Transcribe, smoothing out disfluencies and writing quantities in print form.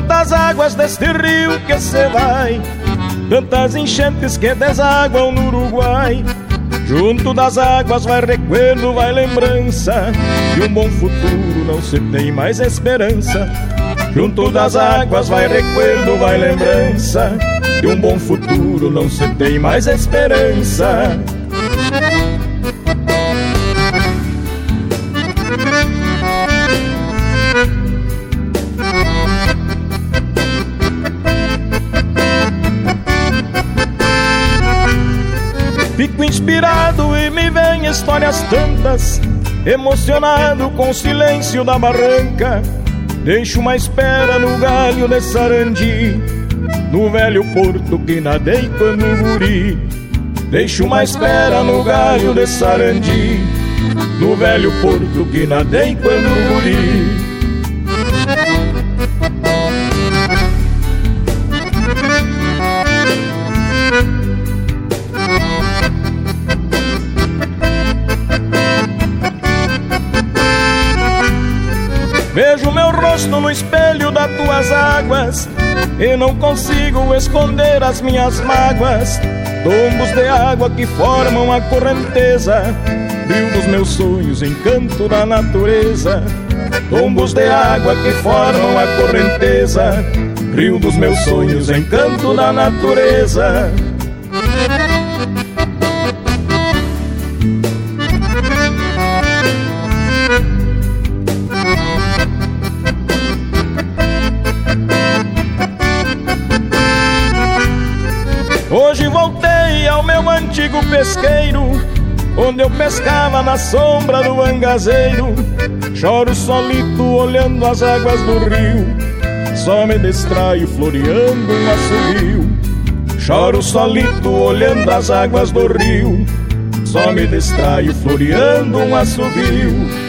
tantas águas deste rio que se vai, tantas enchentes que desaguam no Uruguai. Junto das águas vai recuerdo, vai lembrança, de um bom futuro não se tem mais esperança. Junto das águas vai recuerdo, vai lembrança, de um bom futuro não se tem mais esperança. Fico inspirado e me vem histórias tantas, emocionado com o silêncio da barranca. Deixo uma espera no galho de sarandi, no velho porto que nadei quando guri. Deixo uma espera no galho de sarandi, no velho porto que nadei quando guri. Vejo meu rosto no espelho das tuas águas e não consigo esconder as minhas mágoas. Tombos de água que formam a correnteza, rio dos meus sonhos, encanto da natureza. Tombos de água que formam a correnteza, rio dos meus sonhos, encanto da natureza. Hoje voltei ao meu antigo pesqueiro, onde eu pescava na sombra do angazeiro. Choro solito olhando as águas do rio, só me distraio floreando um assovio. Choro solito olhando as águas do rio, só me distraio floreando um assovio.